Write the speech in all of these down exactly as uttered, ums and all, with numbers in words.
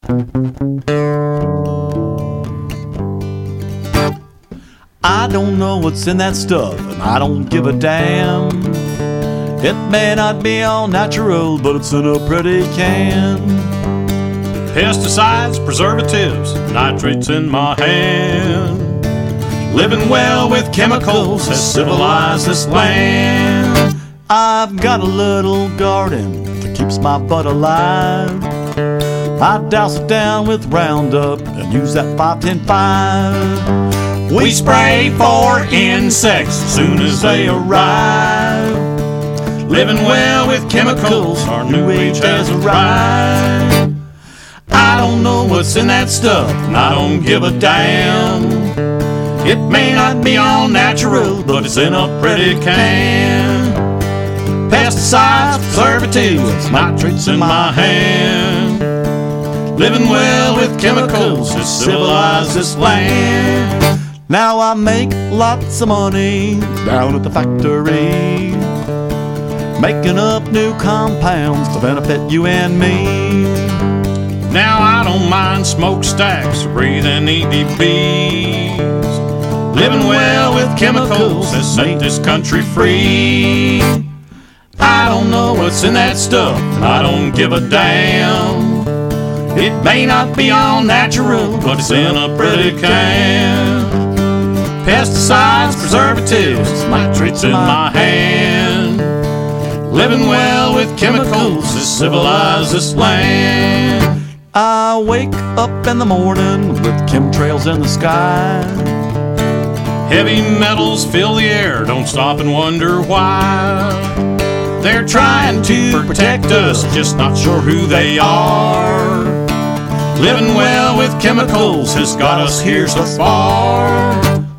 I don't know what's in that stuff, and I don't give a damn. It may not be all natural, but it's in a pretty can. Pesticides, preservatives, nitrates in my hand. Living well with chemicals has civilized this land. I've got a little garden that keeps my butt alive. I douse it down with Roundup and use that five ten five. We spray for insects as soon as they arrive. Living well with chemicals, our new age has arrived. I don't know what's in that stuff, and I don't give a damn. It may not be all natural, but it's in a pretty can. Pesticides, preservatives, nitrates in my hand. Living well with chemicals has civilized this land. Now I make lots of money down at the factory, making up new compounds to benefit you and me. Now I don't mind smokestacks or breathing E D Bs. Living well with chemicals has set this country free. I don't know what's in that stuff, and I don't give a damn. It may not be all natural, but it's in a pretty can. Pesticides, preservatives, nitrates in my hand. Living well with chemicals has civilized this land. I wake up in the morning with chemtrails in the sky. Heavy metals fill the air, don't stop and wonder why. They're trying to protect us, just not sure who they are. Living well with chemicals has got us here so far.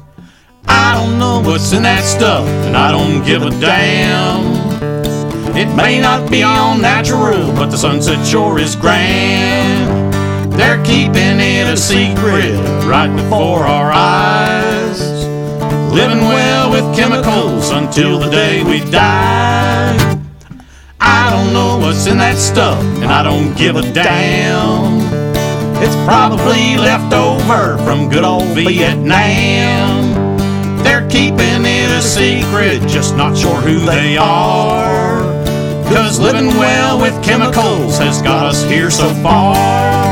I don't know what's in that stuff, and I don't give a damn. It may not be all natural, but the Sunset sure is grand. They're keeping it a secret right before our eyes. Living well with chemicals until the day we die. I don't know what's in that stuff, and I don't give a damn. It's probably left over from good old Vietnam. They're keeping it a secret, just not sure who they are. 'Cause living well with chemicals has got us here so far.